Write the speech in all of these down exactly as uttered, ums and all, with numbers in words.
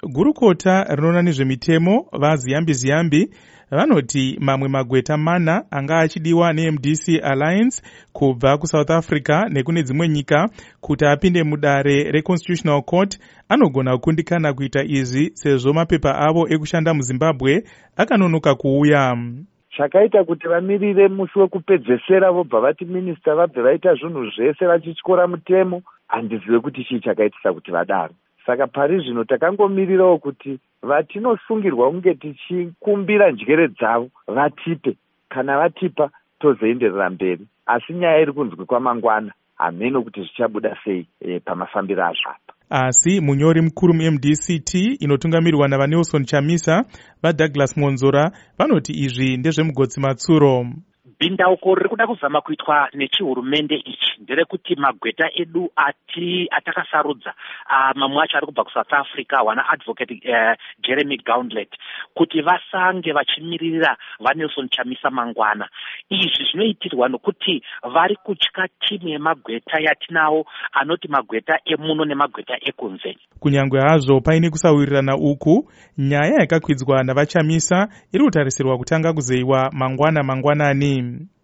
Gurukota rinoona nezvemitemo vaZiyambi Ziyambi vanoti mamwe magweta mana anga achidiwa neM D C Alliance kubva kuSouth Africa nekune dzimwe nyika kuti apinde mudare reConstitutional Court anogona kukundikana kuita izvi sezvo mapepa avo ekushanda muZimbabwe akanonoka kuuya. Chakaita kuti vamirire musi wekupedzesera vobva vati minista vabve vaita zvinhu zvese vachityora mutemo, handizive kuti chii chakaitisa kuti vadaro. Saka pari zvino takangomirirawo kuti vatinosungirwa kunge tichikumbira njere dzavo vatipe, kana vatipa tozoenderera mberi. Asi nyaya iri kunzwi kwamangwana hameno kuti zvichabuda sei e, pamafambiro azvo apa. Asi munyori mukuru muM D C T inotungamirwa navaNelson Chamisa vaDouglas Monzora vanoti izvi ndezvemugotsi matsuro. Bhindauko riri kuda kuzama kuitwa nechihurumende ichi nderekuti magweta edu ati atakasarudza uh, mamwe acho ari kubva kuSouth Africa wana advocate uh, Jeremy Gauntlet kuti vasange vachimirira vaNelson Chamisa mangwana. Izvi zvinoitirwa nokuti vari kutya timu yemagweta yatinawo anoti magweta emuno nemagweta ekunze. Kunyangwe hazvo paine kusawirirana uku, nyaya yakakwidzwa navaChamisa iri kutarisirwa kutanga kuzeyiwa mangwana mangwanani.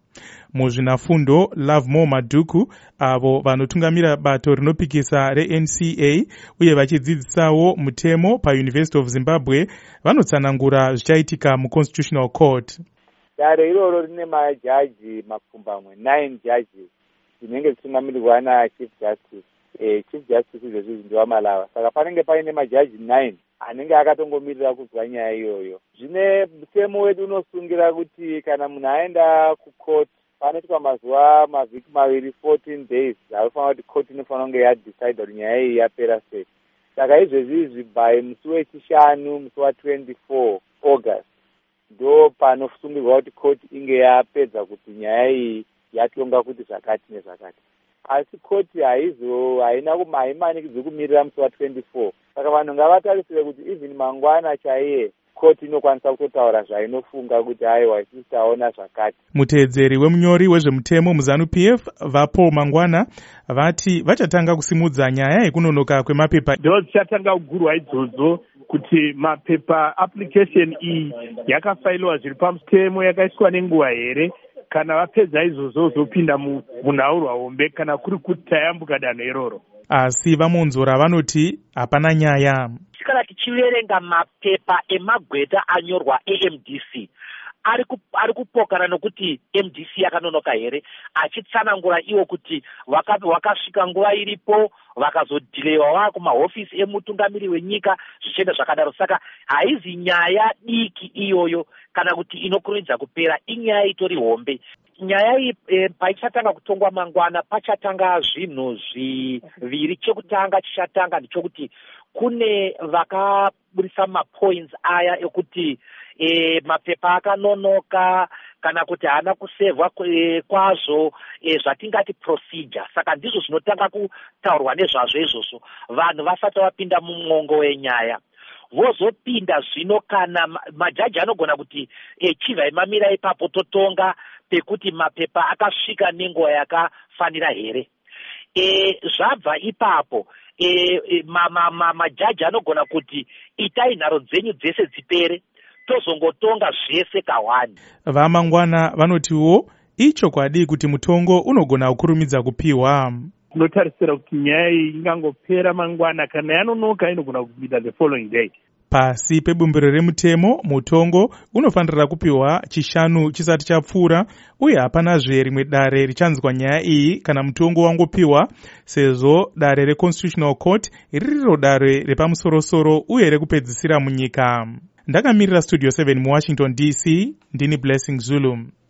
Muzvinafundo Lovemore Maduku avo vanotungamira bato rinopikisa reN C A uye vachidzidzisawo mutemo paUniversity of Zimbabwe vanotsanangura zvichaitika muConstitutional Court. Dare iroro rine majaji mapfumbamwe nine judges dzinenge dzichitungamirirwa naChief Justice. Eh, Chief Justice izvezvi ndiwaMalava. Saka panenge paine majaji nine anenge akatongomirira kuzwa nyaya iyoyo. Zvine mutemo wedu unosungira kuti kana munhu aenda kucourt panoitwa mazuva mavhiki maviri fourteen days anofanira kuti court inofanira kunge yadecide kuti nyaya iyi yapera sei. Saka izvezvi izvi by musi wechishanu musi wa-twenty-four August ndo panosungirwa kuti court inge yapedza kuti nyaya iyi yatonga kuti zvakati nezvakati. Asi koti haizo haina haimanikidzi kumirira musi wa-twenty-four. Saka vanhu ngavatarisire kuti even mangwana chaiye koti inokwanisa kutotaura zvainofunga kuti haiwa isusu taona zvakati. Muteedzeri wemunyori wezvemutemo muZanu-P F vaPaul Mangwana vati vachatanga kusimudza nyaya yekunonoka kwemapepa. Ndo dzichatanga kugurwa idzodzo kuti mapepa application iyi yakafailiwa zviri pamutemo yakaiswa nenguva here, kana vapedza izvozvo zopinda munhaurwa hombe kana kuri kuti tayambuka danho iroro. Asi vaMonzora vanoti hapana nyaya. Kana tichiverenga mapepa emagweta anyorwa eM D C ari ari kupokana nokuti M D C yakanonoka here, achitsanangura iwo kuti wakasvika nguva iripo vakazodhilewa wa kumahofisi emutungamiri wenyika zvichienda zvakadaro. Saka haizi nyaya diki iyoyo kana kuti inokurumidza kupera, inyaya itori hombe. Nyaya iyi e, paichatanga kutongwa mangwana pachatanga zvinhu zviviri. Chekutanga chichatanga ndichokuti kune vakaburisa mapoints aya ekuti e, mapepa akanonoka kana kuti haana kusevhwa e, kwazvo e, zvatingati procedure. Saka ndizvo zvinotanga kutaurwa nezvazvo izvozvo vanhu vasati vapinda mumwongo wenyaya. Vozopinda zvino kana majaji anogona kuti e, chivhai mamira ipapo totonga pekuti mapepa akasvika nenguva yakafanira here. E, zvabva ipapo e, e, majaji ma, ma, ma anogona kuti itai nharo dzenyu dzese dzipere tozongotonga zvese kawani. Vamangwana vanotiwo ichokwadi kuti mutongo unogona kukurumidza kupiwa. Notarisira kuti nyaya iyi ingangopera mangwana, kana yanonoka inogona kuita the following day. Pasi pebumbiro remutemo, mutongo unofanira kupiwa chishanu chisati chapfuura, uye hapanazve rimwe dare richanzwa nyaya iyi kana mutongo wangopiwa, sezvo dare reConstitutional Court ririro dare repamusorosoro uye rekupedzisira munyika. Ndakamirira Studio seven muWashington D C, ndini Blessing Zulu.